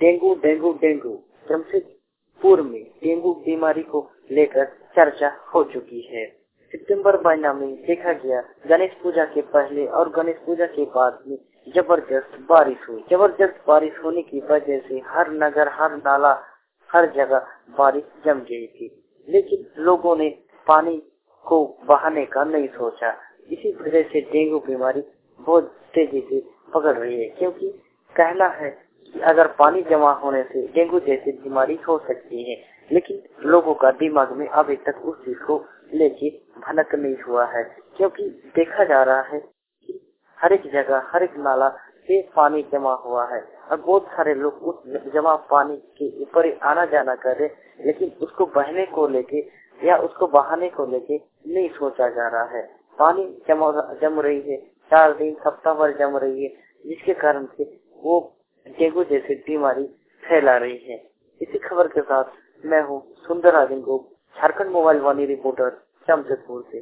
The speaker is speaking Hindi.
डेंगू डेंगू डेंगू जमशेदपुर में डेंगू बीमारी को लेकर चर्चा हो चुकी है। सितंबर महीना में देखा गया गणेश पूजा के पहले और गणेश पूजा के बाद में जबरदस्त बारिश हुई। जबरदस्त बारिश होने की वजह से हर नगर, हर नाला, हर जगह बारिश जम गई थी, लेकिन लोगों ने पानी को बहाने का नहीं सोचा। इसी वजह से डेंगू बीमारी बहुत तेजी से पकड़ रही है, क्योंकि कहना है कि अगर पानी जमा होने से डेंगू जैसी बीमारी हो सकती है, लेकिन लोगों का दिमाग में अभी तक उस चीज को लेके भनक नहीं हुआ है, क्योंकि देखा जा रहा है कि हर एक जगह, हर एक नाला से पानी जमा हुआ है और बहुत सारे लोग उस जमा पानी के ऊपर आना जाना कर रहे, लेकिन उसको बहने को लेके या उसको बहाने को लेके नहीं सोचा जा रहा है। पानी जम रही है, 4 दिन हफ्ता भर जम रही है, जिसके कारण से वो डेंगू जैसी बीमारी फैला रही है। इसी खबर के साथ मैं हूँ सुंदर राजन को, झारखंड मोबाइल वाणी रिपोर्टर जमशेदपुर से।